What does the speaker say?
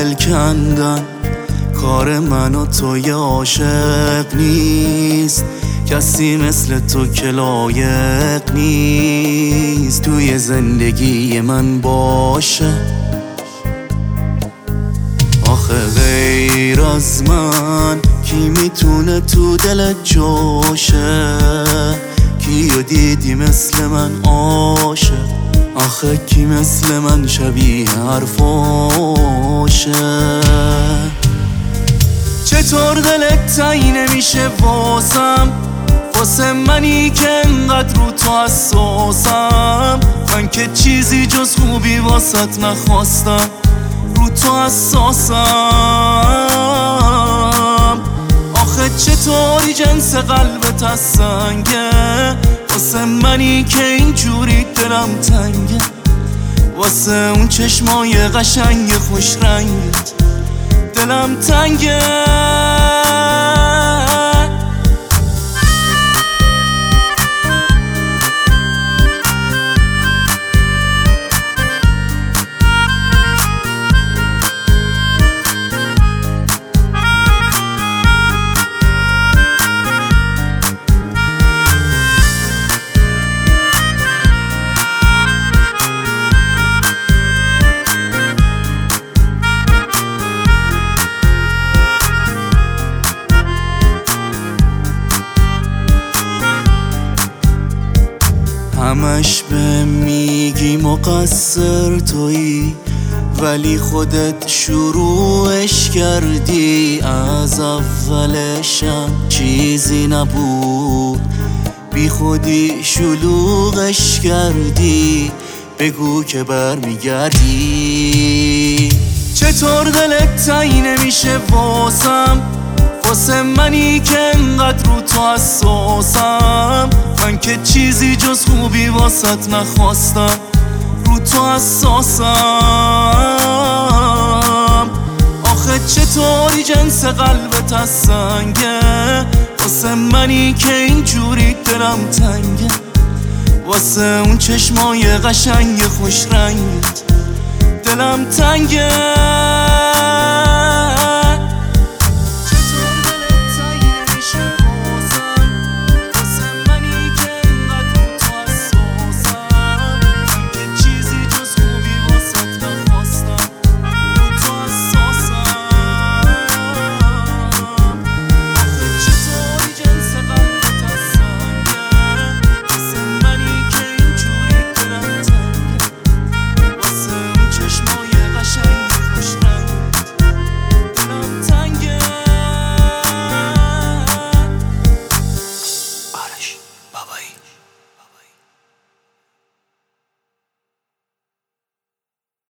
دل کندن کار من و توی عاشق نیست. کسی مثل تو که لایق نیست توی زندگی من باشه. آخه غیر از من کی میتونه تو دلت جاشه؟ کیو دیدی مثل من عاشق؟ آخه کی مثل من شبیه حرفاشه؟ چطور دلت تنگ نمیشه واسه منی که انقدر رو تو حساسم؟ من که چیزی جز خوبی واسط نخواستم، رو تو حساسم. آخه چطوری جنس قلبت از سنگه؟ واسه منی که اینجوری دلم تنگه، واسه اون چشمای قشنگ خوش رنگت دلم تنگه. همش به میگی مقصر تویی، ولی خودت شروعش کردی. از اولشم چیزی نبود، بی خودی شلوغش کردی. بگو که برمیگردی. چطور دلت تنگ نمیشه واسه منی که انقدر رو تو حساسم؟ من که چیزی جز خوبی واسط نخواستم، رو تو حساسم. آخه چطوری جنس قلبت از سنگه؟ واسه منی که اینجوری دلم تنگه، واسه اون چشمای قشنگ خوش رنگت دلم تنگه.